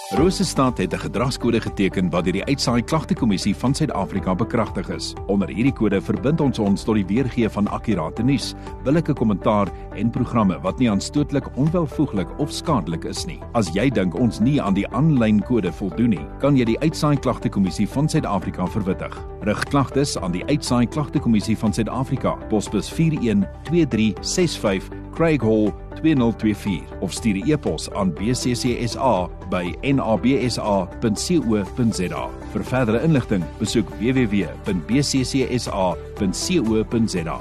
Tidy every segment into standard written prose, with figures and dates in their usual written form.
Rosestad het 'n gedragskode geteken wat deur die Uitsaai Klagtekommissie van Suid-Afrika bekragtig is. Onder hierdie kode verbind ons tot die weergee van akkurate nuus, billike kommentaar en programme wat nie aanstootlik, onwelvoeglik of skadelik is nie. As jy dink ons nie aan die aanlyn kode voldoen nie, kan jy die Uitsaai Klagtekommissie van Suid-Afrika verwittig. Rig klagtes aan die Uitsaai Klagtekommissie van Suid-Afrika, posbus 412365 Craig Hall 2024 of stuur 'n e-pos aan bccsa@nabsa.co.za. Vir verdere inligting, besoek www.bccsa.co.za.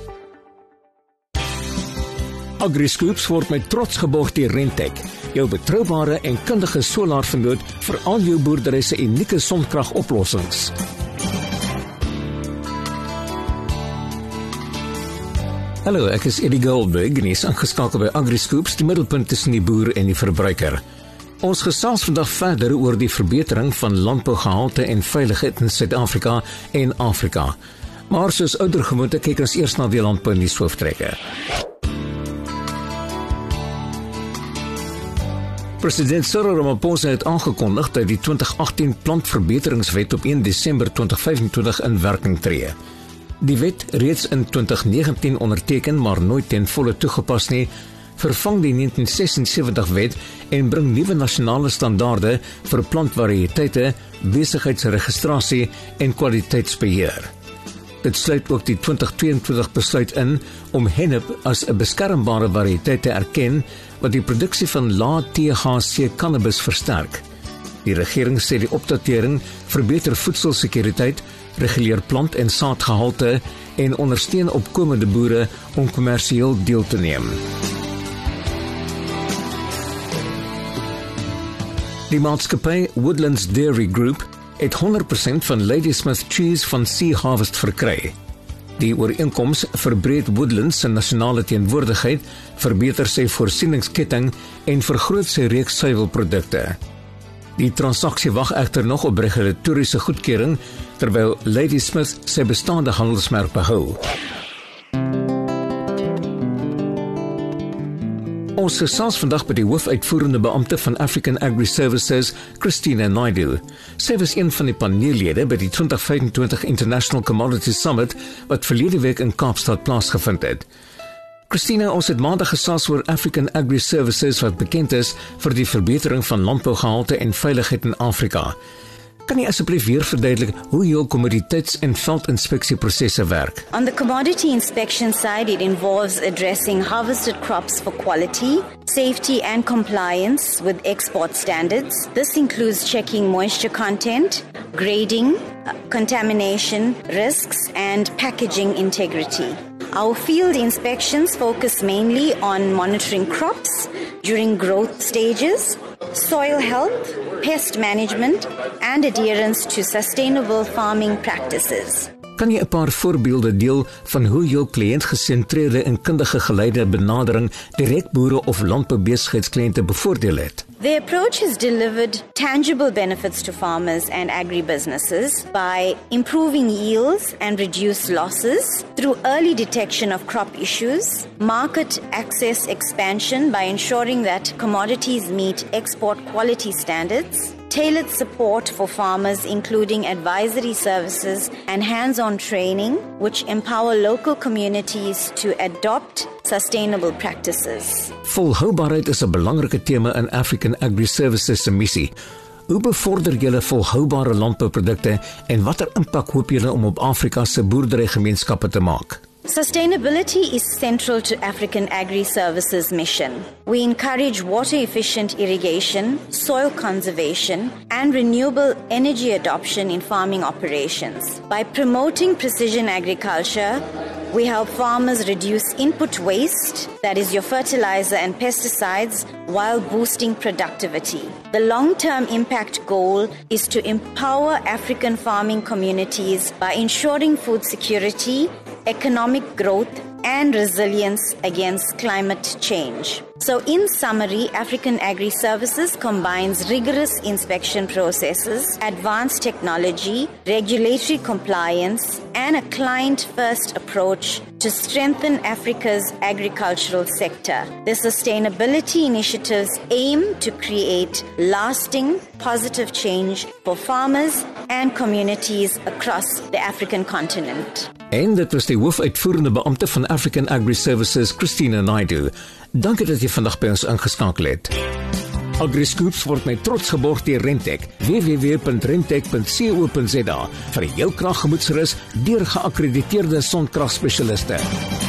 AgriScoops word met trots geborg deur Rentec, jou betroubare en kundige solaarvernoot vir al jou boerdery se unieke sonkragoplossings. Hallo, ek is Eddie Goldberg en is ingeskakel by AgriScoops, die middelpunt tussen die boer en die verbruiker. Ons gesels vandag verder oor die verbetering van landbougehalte en veiligheid in Suid-Afrika en Afrika. Maar soos oudergewoonte kyk ons eers na die landbounuushooftrekke. President Cyril Ramaphosa het aangekondig dat die 2018 plantverbeteringswet op 1 Desember 2025 in werking tree. Die wet, reeds in 2019 onderteken maar nooit ten volle toegepas nie, vervang die 1976 wet en bring nuwe nasionale standaarde vir plantvariëteite, besigheidsregistrasie en kwaliteitsbeheer. Dit sluit ook die 2022 besluit in om hennep as 'n beskermbare variëteit te erken wat die produksie van lae THC cannabis versterk. Die regering sê die opdatering verbeter voedselsekuriteit, reguleer plant- en saadgehalte en ondersteun opkomende boere om kommersieel deel te neem. Die maatskappy Woodlands Dairy Group het 100% van Ladysmith Cheese van Sea Harvest verkry. Die ooreenkoms verbreed Woodlands se nasionale teenwoordigheid, verbeter sy voorsieningsketting en vergroot sy reeks suiwelprodukte. Die transaksie wag egter nog op regulatoriese goedkeuring, terwyl Ladysmith sy bestaande handelsmerk behou. Ons gesels vandag by die hoofuitvoerende beampte van African Agri Services, Christina Naidu. Sy was een van die paneellede by die 2025 International Commodity Summit wat verlede week in Kaapstad plaasgevind het. Christina, ons het maandag gesels oor African Agri Services wat bekend is vir die verbetering van landbougehalte en veiligheid in Afrika. Kan jy asseblief weer verduidelik hoe jou kommoditeits- en veldinspeksieprosesse werk? On the commodity inspection side, it involves addressing harvested crops for quality, safety and compliance with export standards. This includes checking moisture content, grading, contamination risks, and packaging integrity. Our field inspections focus mainly on monitoring crops during growth stages, soil health, pest management, and adherence to sustainable farming practices. Kan jy 'n paar voorbeelde deel van hoe jou kliëntgesentreerde en kundige geleide benadering direk boere of landboubesigheidskliënte bevoordeel het? The approach has delivered tangible benefits to farmers and agribusinesses by improving yields and reduced losses through early detection of crop issues, market access expansion by ensuring that commodities meet export quality standards, tailored support for farmers including advisory services and hands-on training which empower local communities to adopt sustainable practices. Volhoubaarheid is 'n belangrike tema in African Agri Services se missie. Hoe bevorder julle volhoubare landbouprodukte en watter impak hoop julle om op Afrika se boerderygemeenskappe te maak? Sustainability is central to African Agri Services mission. We encourage water-efficient irrigation, soil conservation, and renewable energy adoption in farming operations. By promoting precision agriculture, we help farmers reduce input waste, that is your fertilizer and pesticides, while boosting productivity. The long-term impact goal is to empower African farming communities by ensuring food security, economic growth, and resilience against climate change. So in summary, African Agri-Services combines rigorous inspection processes, advanced technology, regulatory compliance, and a client-first approach to strengthen Africa's agricultural sector. The sustainability initiatives aim to create lasting, positive change for farmers and communities across the African continent. En dit was die hoofuitvoerende beampte van African Agri-Services, Christina Naidu. Dankie dat jy vandag by ons ingeskakel het. AgriScoops word met trots geborg deur Rentech. www.rentech.co.za vir jou kraggemoedsrus deur geakkrediteerde sonkragspesialiste.